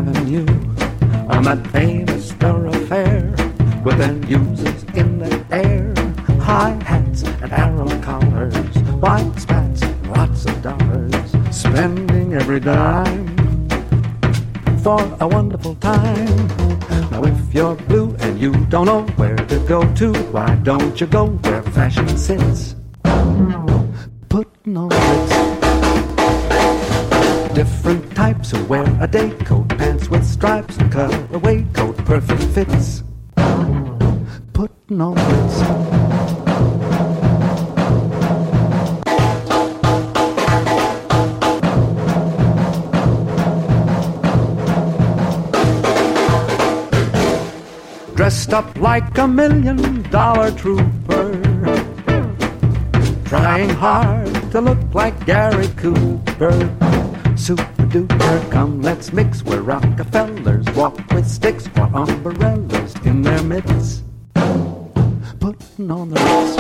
Avenue, on that famous thoroughfare, with end users in the air, high hats and arrow collars, white spats and lots of dollars, spending every dime for a wonderful time. Now if you're blue and you don't know where to go to, why don't you go where fashion sits, putting on Ritz. Different types who wear a day coat, pants with stripes and cutaway coat, perfect fits, putting on Ritz. Dressed up like $1 million trooper, trying hard to look like Gary Cooper. Super duper, come let's mix where Rockefellers walk with sticks or umbrellas in their midst, putting on the Ritz.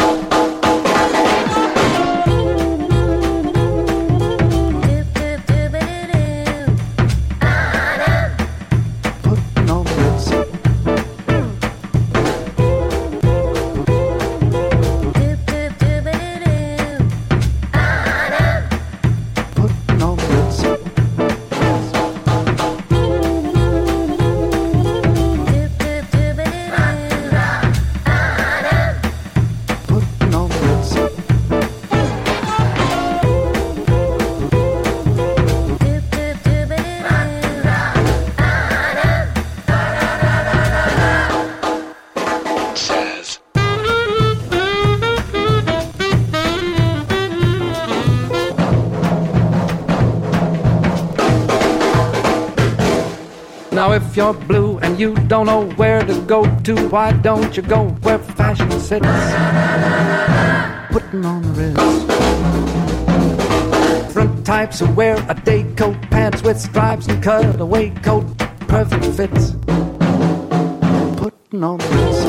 Now if you're blue and you don't know where to go to, why don't you go where fashion sits, putting on the Ritz. Different types who wear a day coat, pants with stripes and cutaway coat, perfect fits, putting on the Ritz.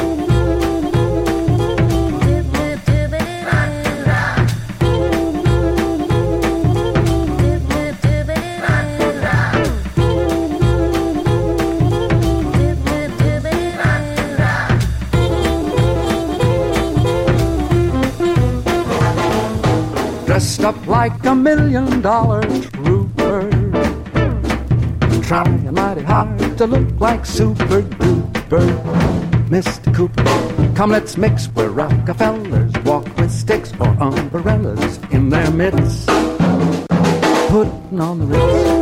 Dressed up like $1 million trooper, trying mighty hard to look like Super Duper. Mr. Cooper, come let's mix where Rockefellers walk with sticks or umbrellas in their midst, putting on the Ritz.